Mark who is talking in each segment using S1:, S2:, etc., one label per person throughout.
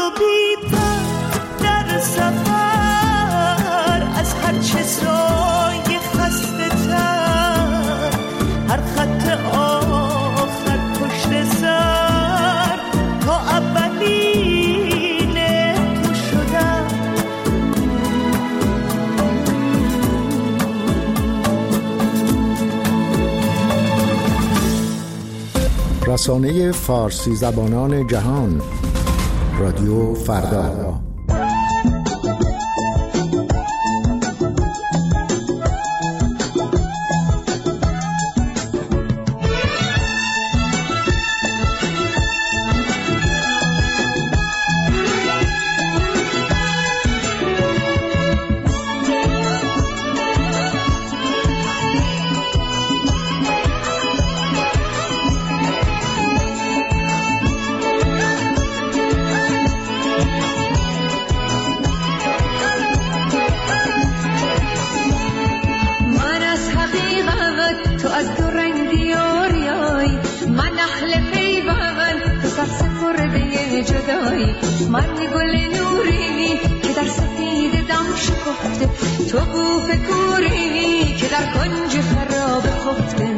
S1: رسانه فارسی زبانان جهان، رادیو فردا.
S2: من گل نوری که در سفید دم شکفته، تو بوف کوری که در کنج خراب خفته.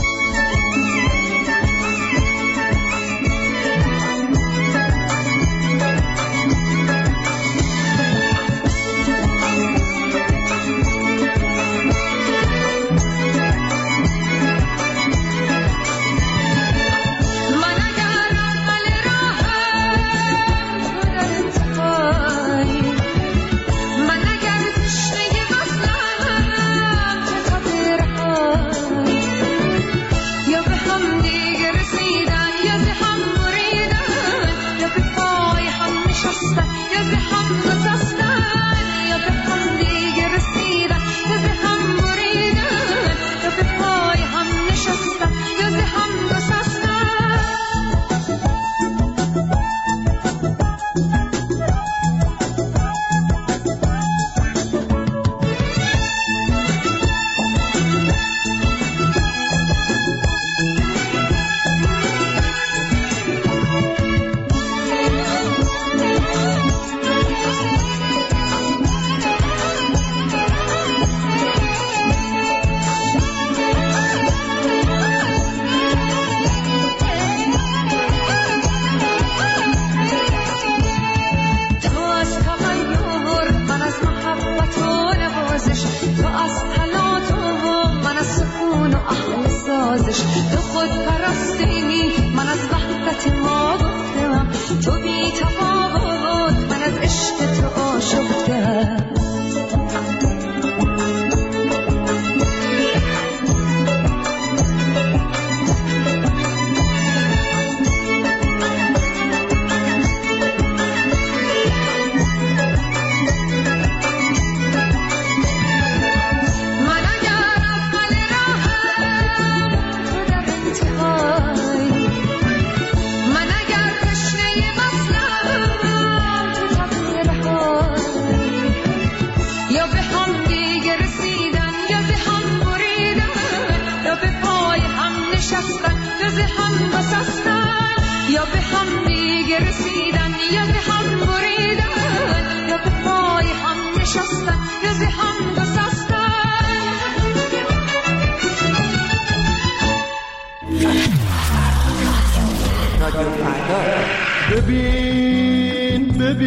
S3: ببین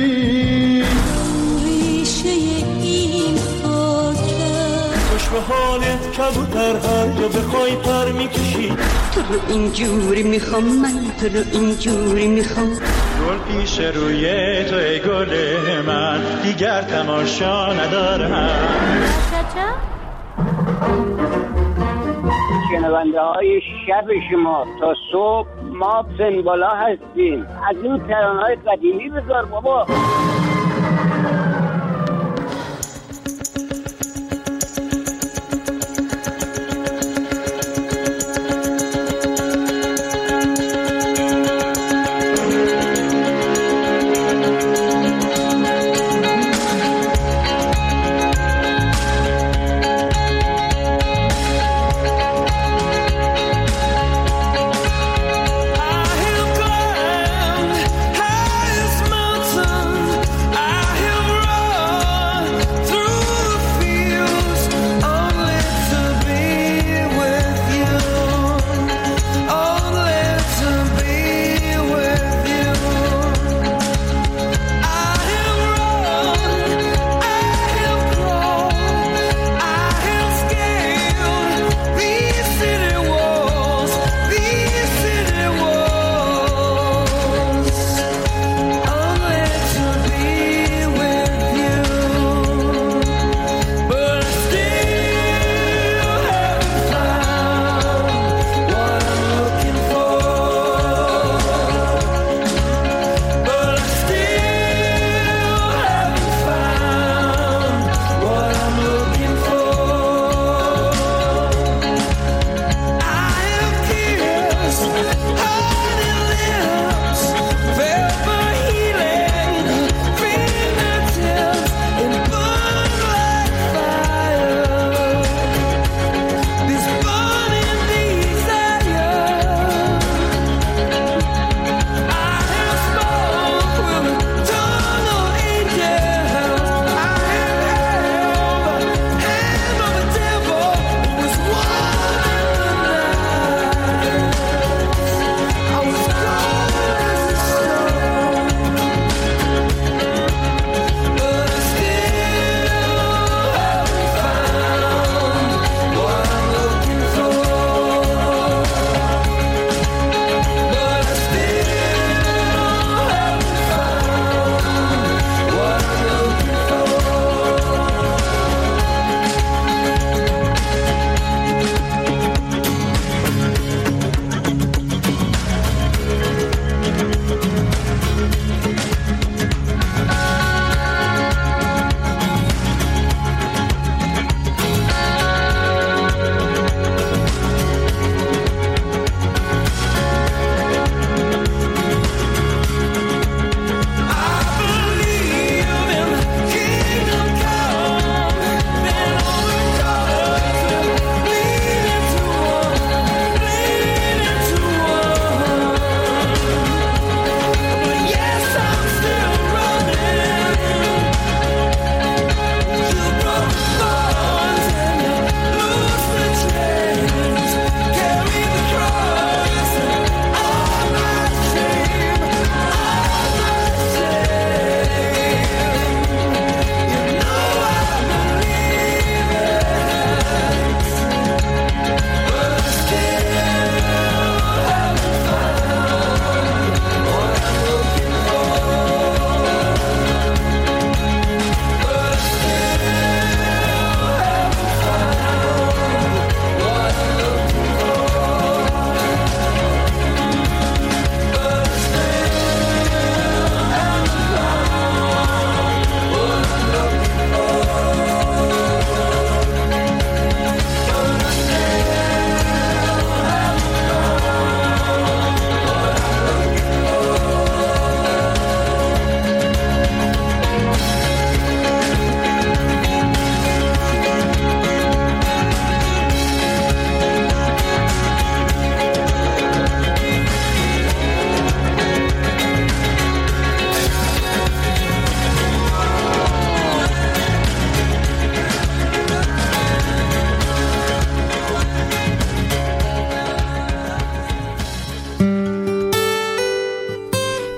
S3: ریشه این خاکه، خوش به حالت کبوتر هر جا بخوای پر میکشی.
S4: تو رو اینجوری میخوام، من تو رو اینجوری میخوام.
S3: گل پیش روی تو ای گل من، دیگر تماشا ندارم.
S5: شنونده های شب شما تا صبح ما سنبالا هستیم. از این ترانه‌های قدیمی بذار بابا.
S3: I have climbed highest mountain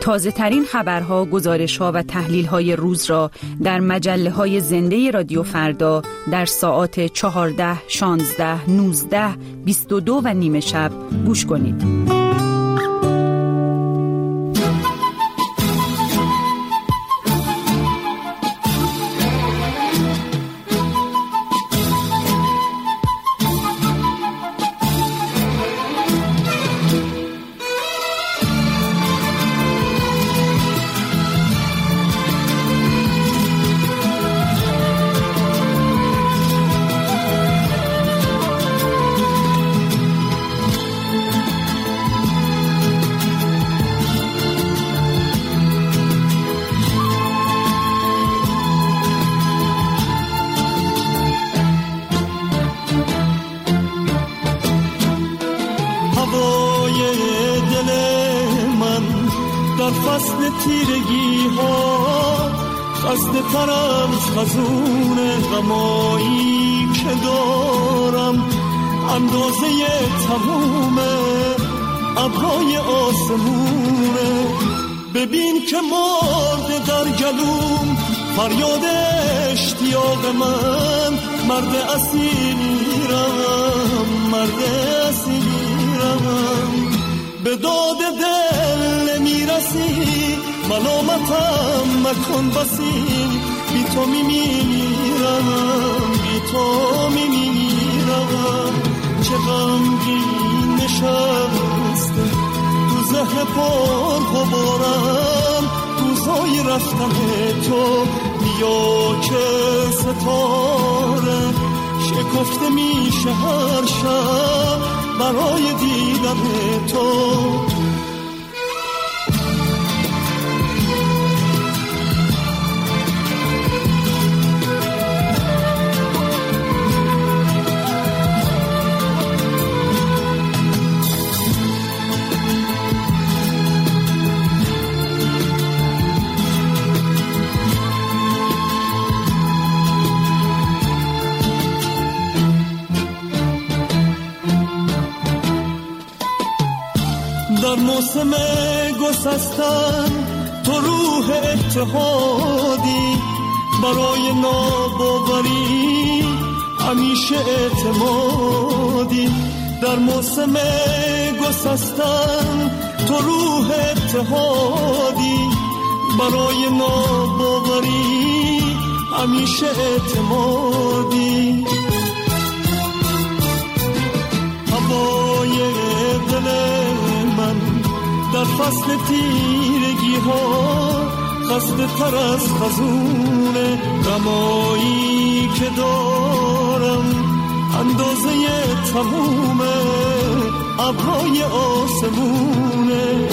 S6: تازه ترین خبرها، گزارش‌ها و تحلیل‌های روز را در مجله‌های زنده رادیو فردا در ساعات 14، 16، 19، 22 و نیم شب گوش کنید.
S3: فصل تیرگی ها خسته ترم از خزون غمایی که دارم، اندازه تموم ابرهای آسمونه. ببین که مرد در گلوم فریاد اشتیاق من، مرد اسیرم، مرد اسیرم. به داد دل میرسی، ملامتم مکن بسی، بی تو میمیرم، بی تو میمیرم. چه غمگین نشسته تو ذهن پر غبارم، روزای رفتن تو بیا که ستاره شکفته میشه هر شب برای دیدن تو. در موسم گسستن تو روح اتحادی، برای ناباوری همیشه اعتمادی. در موسم گسستن تو روح اتحادی، برای ناباوری همیشه اعتمادی. هوای دل من در فصل تیرگی ها خسته تر از خزون غمایی که دارم، اندازه تموم ابرهای آسمونه.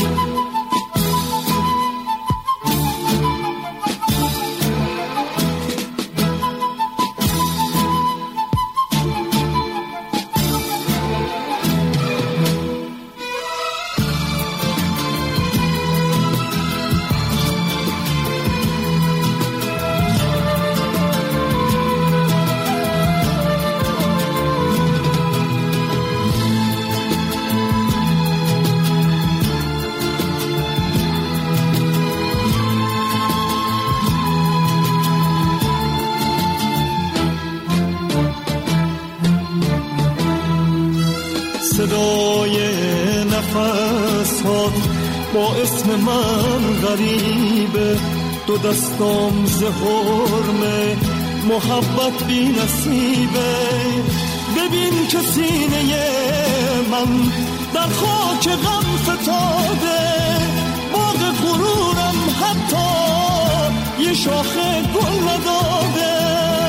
S3: صدای نفسات با اسم من غریبه، دو دستام ز حرمه محبت بی نصیبه. ببین که سینه من در خاک غم فتاده، باغ غرورم حتی یه شاخه گل نداده.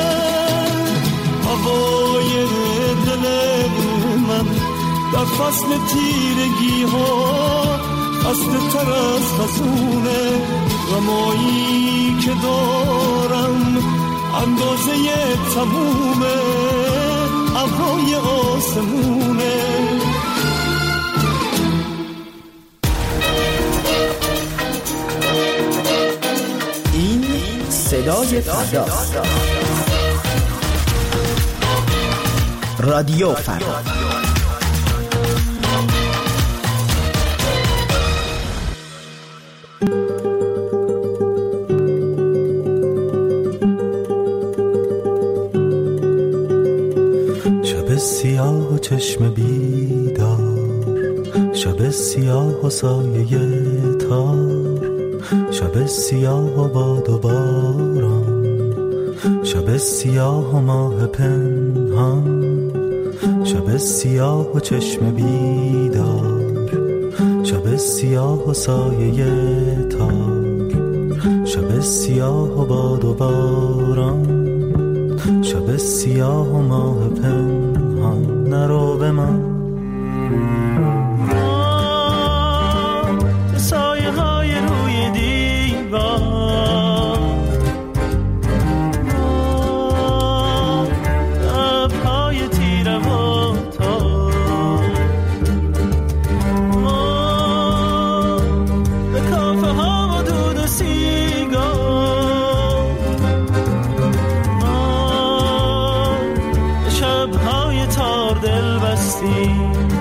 S3: هوای دل من در فصل تیرگی ها خسته تر از خزون غمایی که دارم، اندازه تموم ابرهای آسمونه.
S1: این صدای فردا، رادیو فردا.
S7: و چشم بیدار، شب سیاه و سایه تار، شب سیاه و باد و باران، شب سیاه و ماه پنهان، شب سیاه و چشم بیدار، شب سیاه و سایه تار، شب سیاه و باد و باران، شب سیاه و ماه پنهان. نرو به من
S3: سایه های روی دیوار، لبهای تیره و تار، به کافه ها و دود و سیگار، به شبهای تار دل بستی.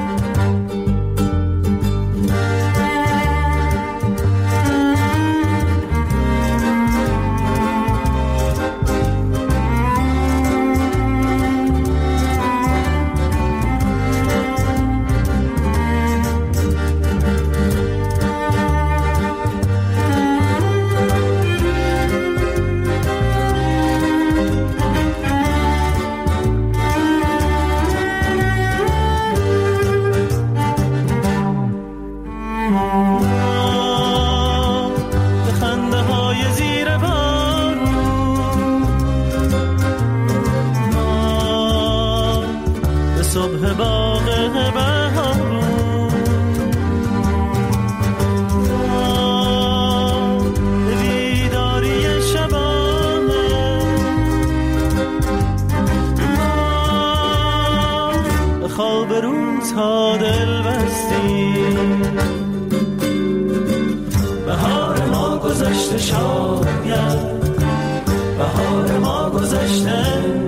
S3: صبح باغ بهارون، به بیداری شبانه، به خواب روزها دل بستی. بهار ما گذشته شاید، بهار ما گذشته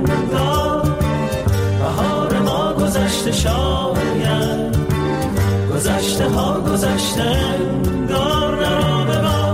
S3: گذشته شاید، گذشته ها گذشته انگار نرا ببار.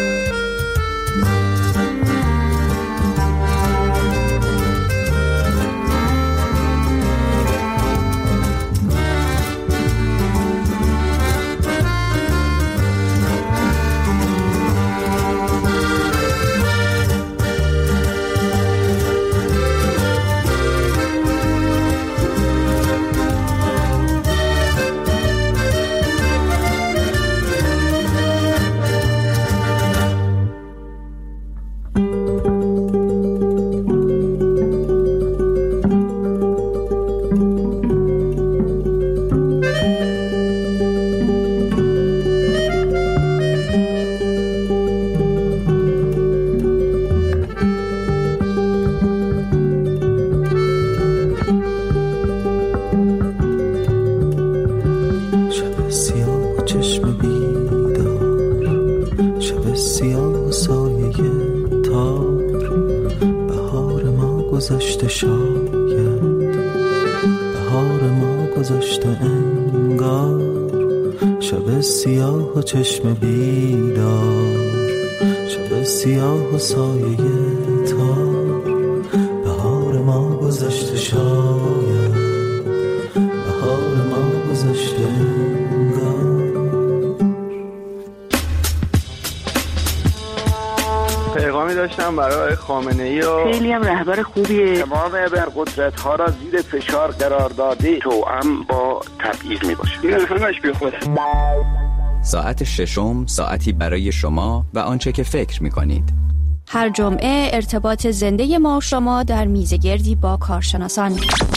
S7: گذشته شاید، بهار ما گذشته انگار، شب سیاه و چشم بیدار، شب سیاه و سایه تار، بهار ما گذشته شاید، بهار ما گذشته انگار.
S8: پیغامی داشتم برای خامنه‌ای و
S5: خیلی هم رهبر خوبیه.
S8: تمام ابرقدرت‌ها را زیر فشار قرار داده، توأم با تبعیض میباشه. این همش بیخوده.
S9: ساعت ششم، ساعتی برای شما و آنچه که فکر میکنید.
S10: هر جمعه ارتباط زنده ما شما در میزگردی با کارشناسان.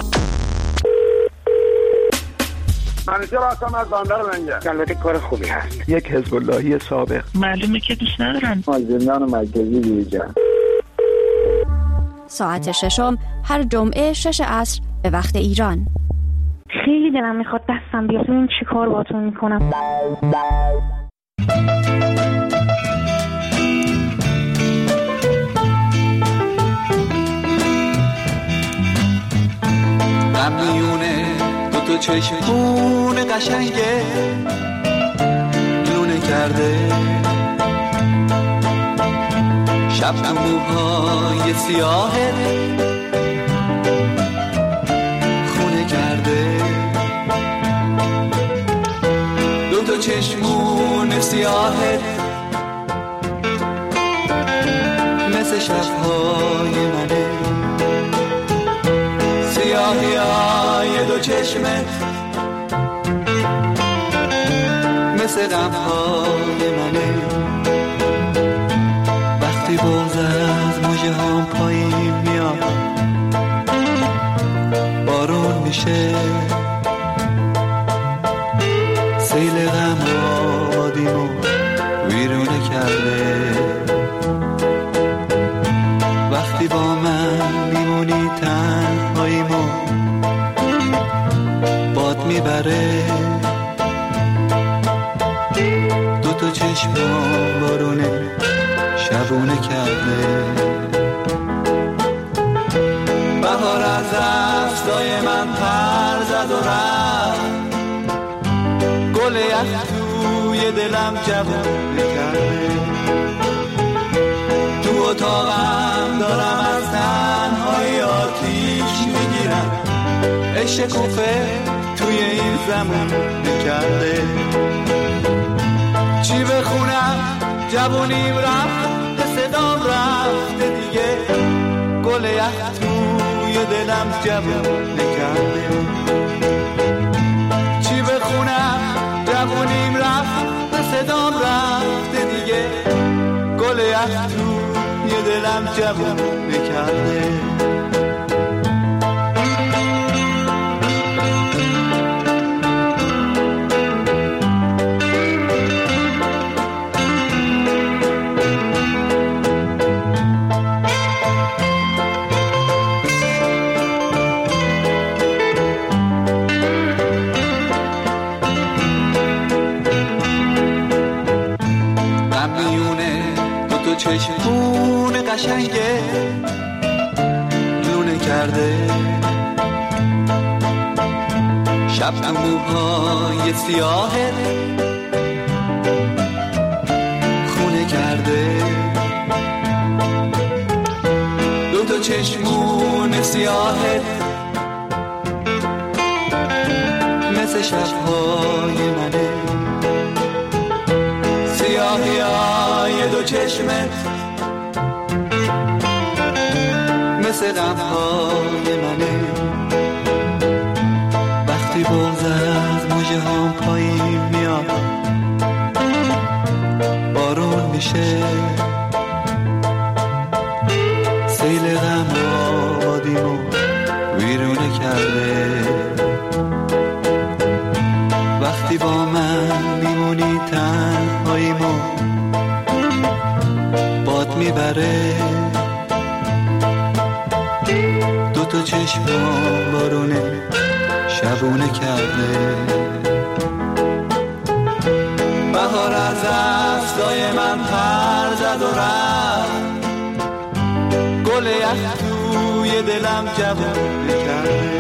S8: منیجر هستم از بندر لنگر.
S5: البته کار خوبی هست.
S8: یک حزب اللهی سابق.
S11: معلومه که دوست ندارن.
S5: از زندان مرکزی بیرون.
S10: ساعت ششم هر جمعه 6 عصر به وقت ایران.
S11: خیلی دلم میخواد دستم بیاد این چی کار باتون میکنم.
S12: غمیونه تو چشمون قشنگه لونه کرده، شب تو موهای سیاهه خونه کرده. سیاهت مثل شبهای منه، سیاهی های دو چشمت مثل غمهای منه. وقتی بغض از موجه هم پایین میاد بارون میشه، سیل غم آبادیمو ویرونه کرده. وقتی با من میمونی تنهاییمو باد میبره، دوتا چشمم بارونه شبونه کرده. بهار از دستای من پر زد و رفت، گل یخ توی دلم جوونه کرده. تو اتاقم دارم از تنهایی آتیش میگیرم، عشق کوفه توی این زمان نکرده. چی بخونم جوونیم رفت، به صدام رفته دیگه، گل یخ توی دلم جوون نکرده. چی بخونم جوونیم رفت، به صدام رفته دیگه، گل یخ توی دلم جوون نکرده. چشمون قشنگه لونه کرده، شب تو موهای سیاهت خونه کرده. دوتا چشمون سیاهت مثل شبهای منه، سیاهی های دو چشمت مثل غمهای منه. وقتی بغض از موجه هم پایین میاد بارون میشه، سیل غم آبادیمو ویرونه کرده. وقتی با من میمونی تنهاییمو باد میبره، دوتا چشمم بارونه شبونه کرده. بهار از دستای من پر زد و رفت، گل یخ توی دلم جوونه کرده.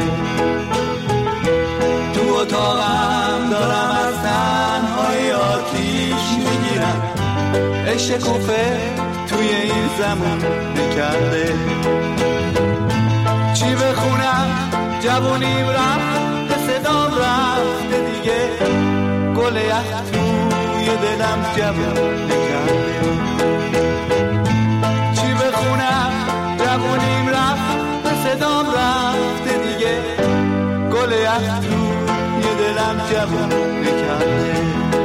S12: تو اتاقم دارم از تنهایی آتیش میگیرم، عشق کوفه توی این زمان نکرده. چی بخونم جوونیم رفت، به صدام رفته دیگه، گل یخ توی دلم جوون نکرده. چی بخونم جوونیم رفت، به صدام رفته دیگه، گل یخ توی دلم جوون نکرده.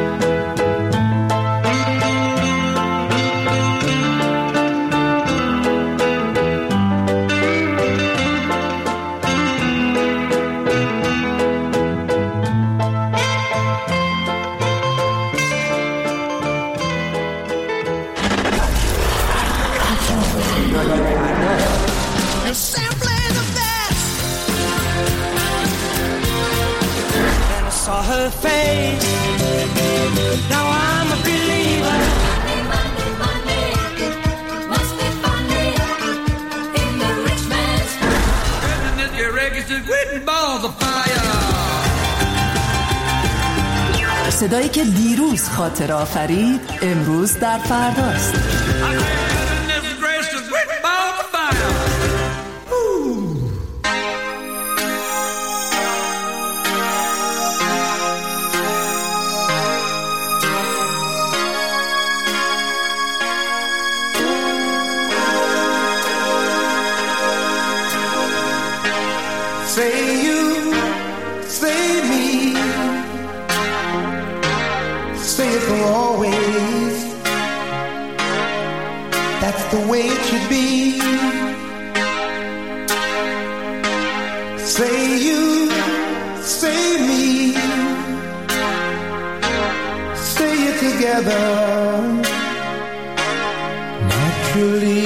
S3: Her face. Now I'm a believer. Monday, must be funny in the rich man's world. And your records are written balls of fire.
S13: صدایی که دیروز خاطر آفرید امروز در فرداست.
S14: Say you, say me, say it for always. That's the way it should be. Say you, say me, say it together naturally.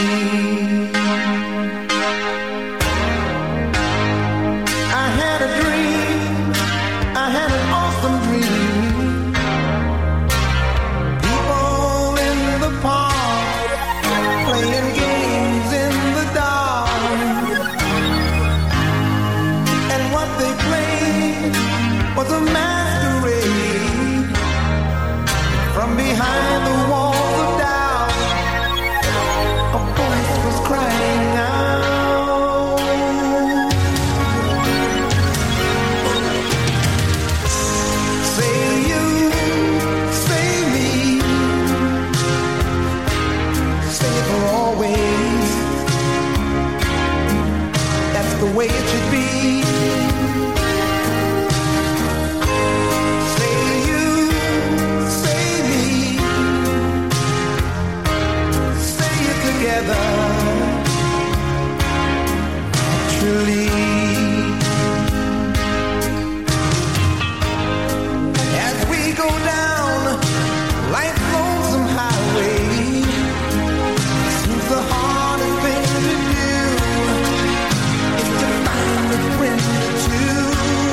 S14: I had a dream, I had an awesome dream. People in the park playing games in the dark, and what they played was a masquerade. From behind the walls of doubt, a voice was crying out. Say you, say me, say it for always. That's the way it should be. Say you, say me, say it together naturally. As we go down life's lonesome highway, seems the hardest thing to do is to find a friend or two.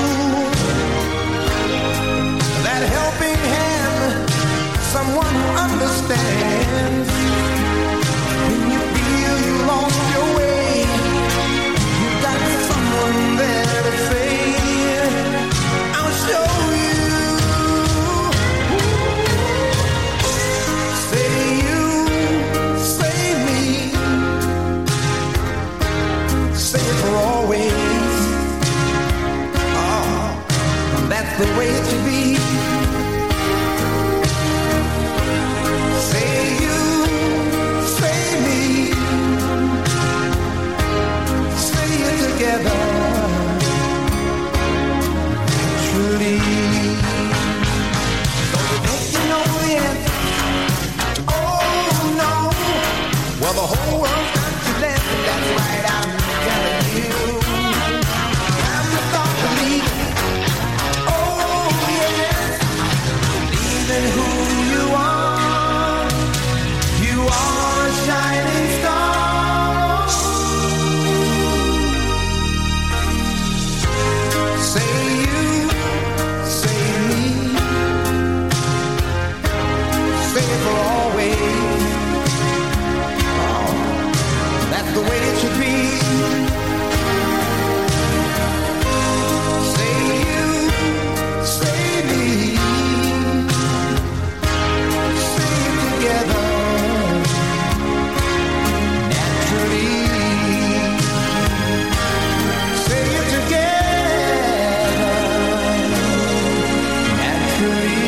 S14: That helping hand, someone who understands. When you feel you lost your way, you got someone there to say, I'll show you. Say you, say me, say it for always. Oh, that's the way it should be. Say you, say me, say it together naturally. So you think you know the answer? Oh no. Well, the whole world's got you left, and that's right, I'm telling you. Time to start believing. Oh yes, believe in who you are. You are a shining star. Say you, say me, say it for always. Oh, that's the way it should be. Say you, say me, say it together naturally. Say it together naturally.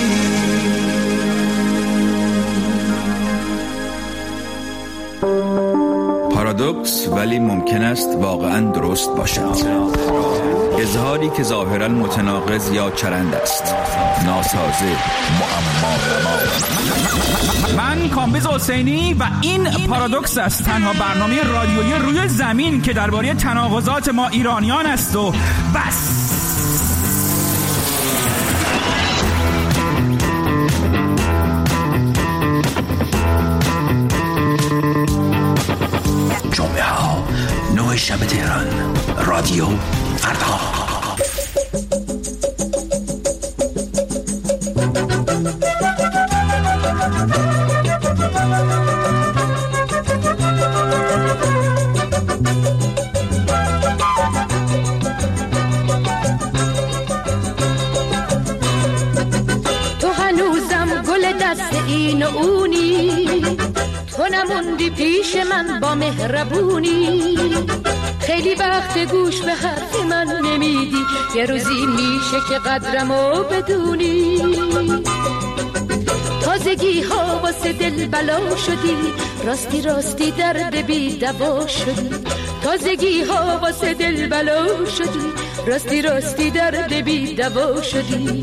S15: پارادوکس ولی ممکن است واقعا درست باشد. اظهاری که ظاهرا متناقض یا چرند است، ناسازه، معما.
S16: من کامبیز حسینی و این پارادوکس است، تنها برنامه رادیویی روی زمین که درباره تناقضات ما ایرانیان است و بس.
S17: جمعه ها 9 شب تهران، رادیو فردا.
S2: تو هنوزم گل دست این و اونی، تو نموندی پیش من با مهربونی. خیلی وقت گوش به حرف من نمیدی، یه روزی میشه که قدرمو بدونی. تازگی ها واسه دل بلا شدی، راستی راستی درد بی دوا شدی. تازگی ها واسه دل بلا شدی، راستی راستی درد بی دوا شدی.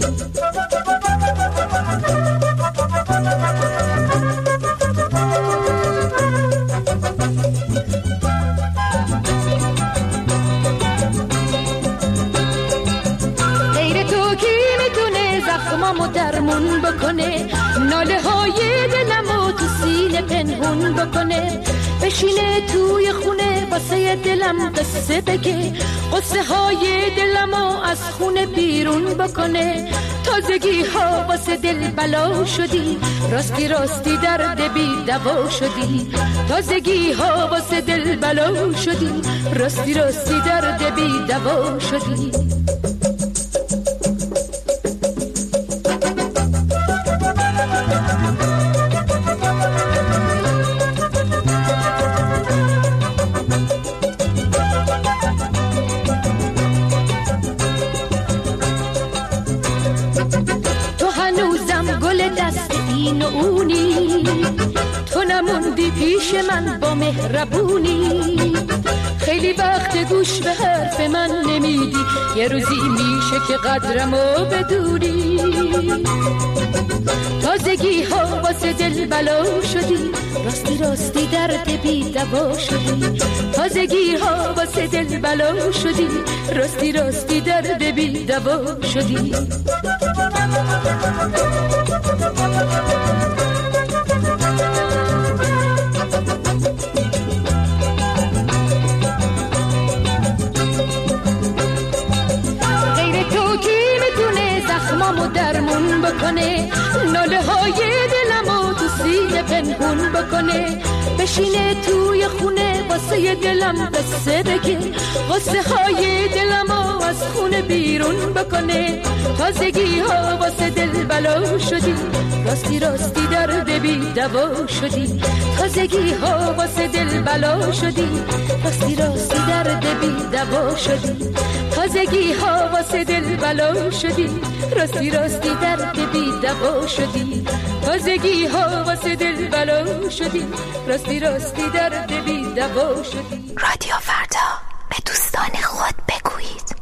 S2: غیر تو کی میتونه زخمامو درمون بکنه، ناله های دلمو تو سینه پنهون بکنه، بشینه توی خونه واسه دلم قصه بگه، قصه های دلمو از خونه بیرون بکنه. تازگی ها واسه دل بلا شدی، راستی راستی درد بی دوا شدی. تازگی ها واسه دل بلا شدی، راستی راستی درد بی دوا شدی. نموندی پیش من با مهربونی، خیلی وقت گوش به حرف من نمیدی، یه روزی میشه که قدرمو بدونی. تازگی ها واسه دل بلا شدی، راستی راستی درد بی دوا شدی. تازگی ها واسه دل بلا شدی، راستی راستی درد بی دوا شدی. زخمامو درمون بکنه، ناله های دلمو تو سینه پنهون بکنه، بشینه توی خونه واسه دلم قصه بگه، قصه های دلمو از خونه بیرون بکنه. تازگی ها واسه دل بلا شدی، راستی راستی درد بی دوا شدی. تازگی ها واسه دل بلا شدی، راستی راستی درد بی دوا شدی. تازگی ها واسه دل بلا شدی، راستی راستی درد بی دوا شدی. تازگی ها واسه دل بلا شدی، راستی راستی درد بی دوا شدی.
S18: رادیو فردا، به دوستان خود بگویید.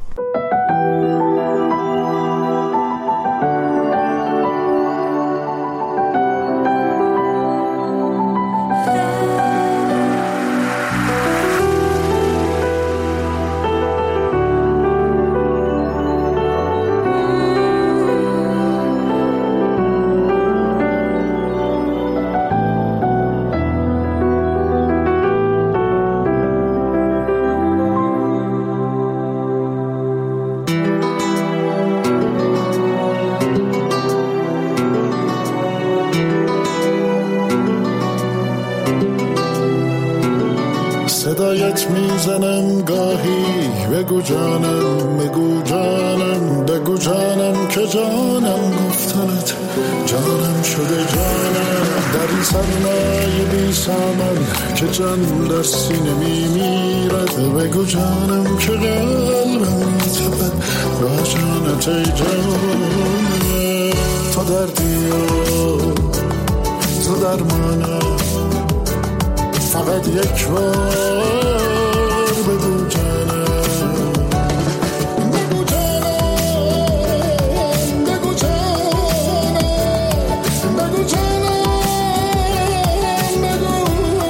S19: صدایت میزنم گاهی، بگو جانم، بگو جانم، بگو جانم که جانم گفتنت جانم شده جانم. در این سرمایه بی سامن که جان در سینه میمیرد، بگو جانم که قلبم میتپد با جانت ای جانم. تو دردی و تو درمانم، فقط یک بار بگو جانم، بگو جانم، بگو جانم، بگو جانم، بگو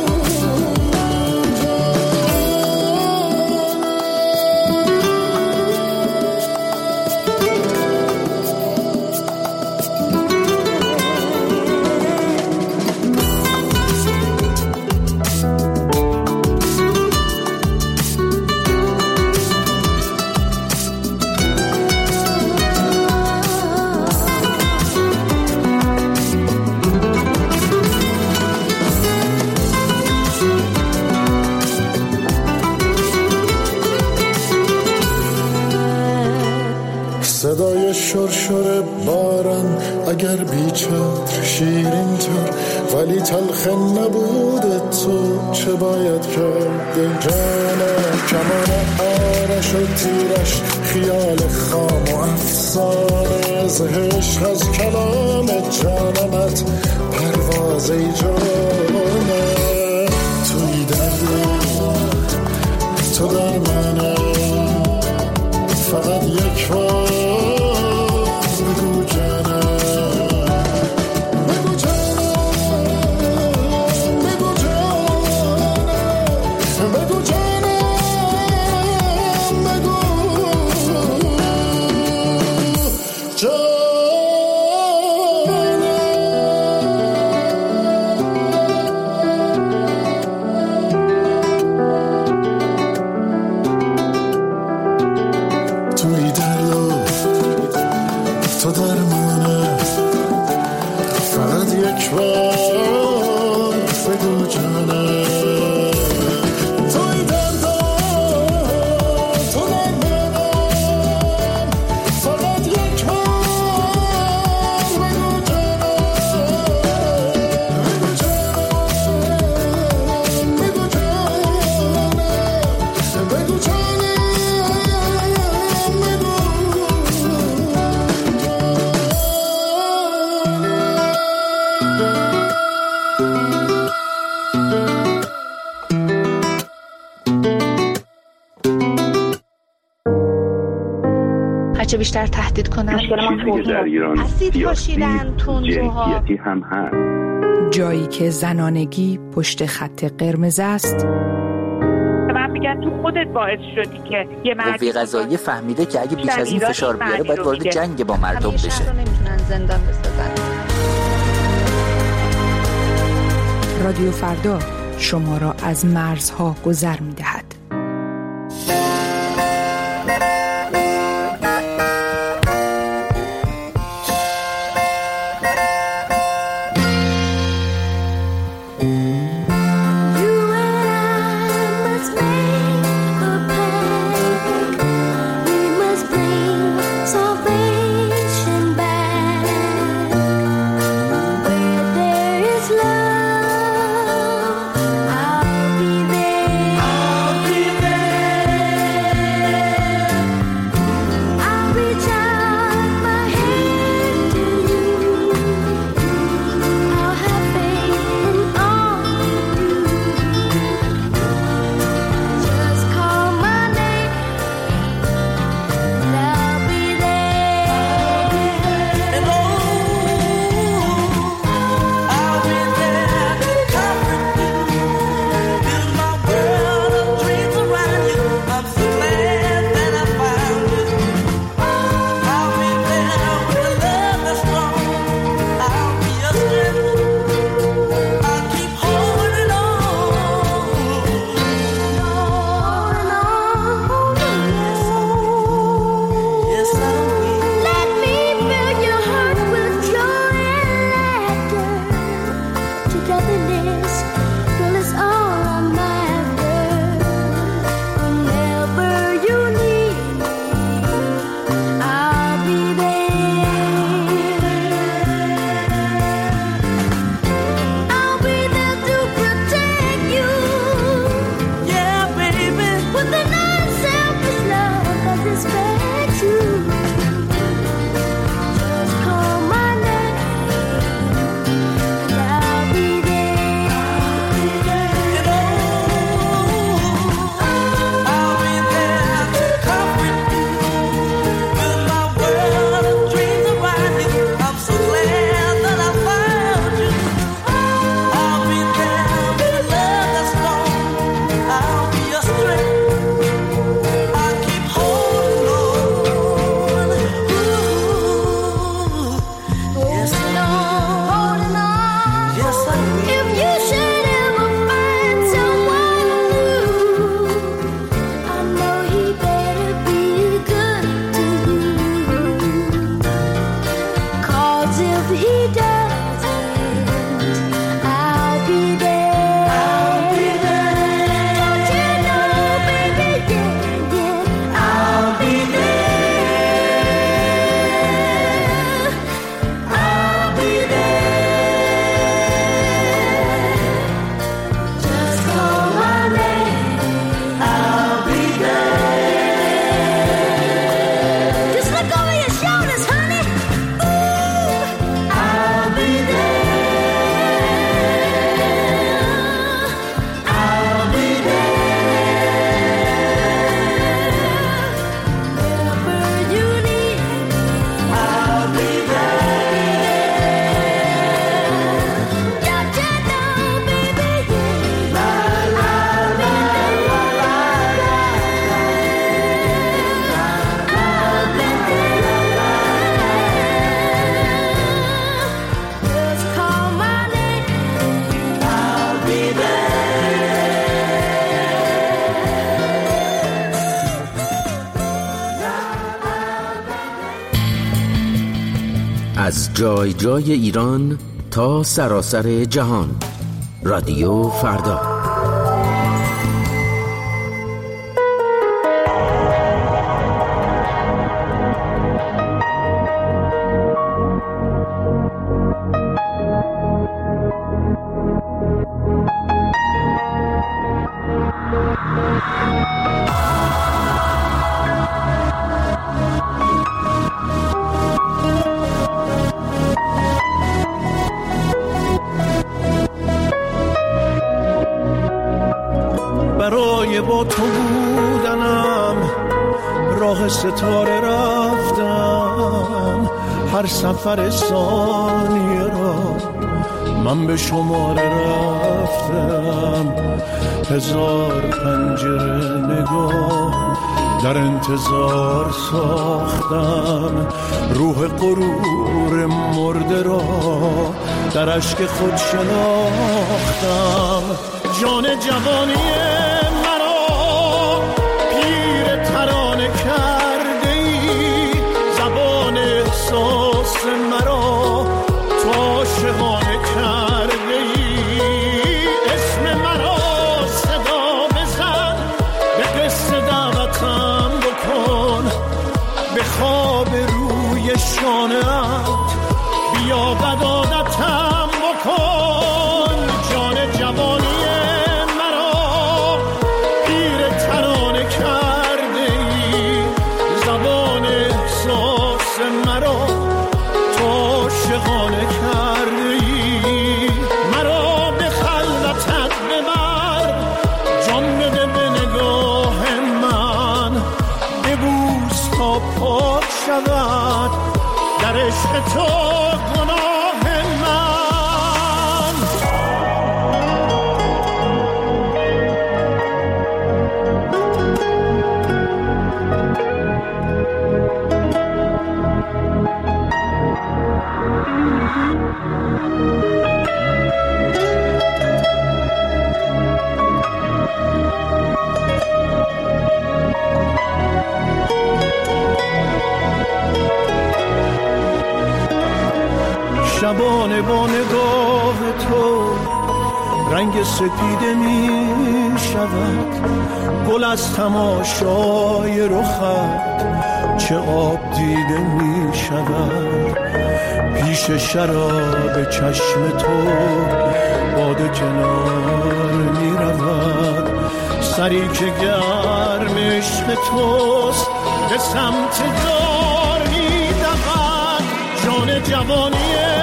S19: صدای شرشر باران اگر بیچار شیرین تر، ولی تلخ نبود تو چه باید کرد جانم. کمان آرش و تیرش خیال خام و افسانه، زهش از کلام جانمت پرواز ای جانم. توی درد تو در منه فقط یک بار بگو جانم بگو جانم بگو جانم بگو جانم بگو جانم توی دریا تو درمانه فقط یک بار بگو جانم توی دریا تو درمانه فقط یک بار بگو جانم بگو جانم بگو جانم بگو جانم
S20: هرچه بیشتر تهدید کنن
S8: چیزی که در ایران
S20: اسید پاشیدن تندروها
S8: جنسیتی هم هست.
S6: جایی که زنانگی پشت خط قرمز است،
S21: من میگن تو خودت باعث شدی که یه
S22: قوه قضاییه فهمیده که اگه بیش از این فشار بیاره باید وارد جنگ با مردم بشه.
S20: نمیتونن زندان بسازن.
S6: رادیو فردا شما را از مرزها گذر می‌دهد.
S3: I'll be there.
S1: جای جای ایران تا سراسر جهان. رادیو فردا.
S4: برای با تو بودنم راه ستاره رفتم، هر سفر ثانیه را من به شماره رفتم. هزار پنجره نگاه در انتظار ساختم، روح غرور مرده را در اشک خود شناختم. جان جوانی مرا پیر ترانه کرده ای، زبان احساس مرا تو عاشقانه کرده ای. اسم مرا صدا بزن، به قصه دعوتم بکن، به خواب روی شانه‌ات بیا بدادتم بکن. جان جوانی در عشق تو گناه من. شبانه با نگاه تو رنگ سپیده می شود، گل از تماشای رخت چه آب دیده می شود. پیش شراب چشم تو باده کنار می رود، سری که گرم عشق توست به سمت دار می دود. جان جوانی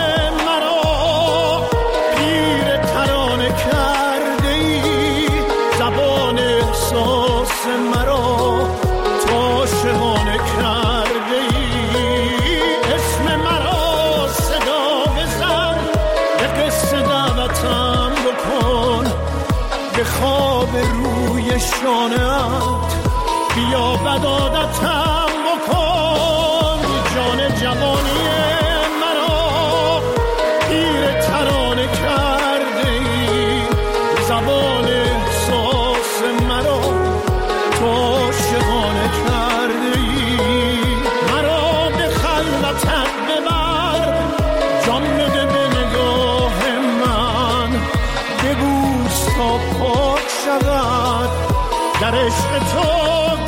S4: احساس مرا تو عاشقانه کرده ای. اسم مرا صدا بزن، به قصه دعوتم بکن، به خواب روی شانه‌ات بیا بدادتم بکن. جان جوانی مرا پیر ترانه کرده ای، زبان احساس مرا تو عاشقانه کرده ای. مرا به خلوتت ببر، جان بده به نگاه من، ببوس تا پاک شود در عشق تو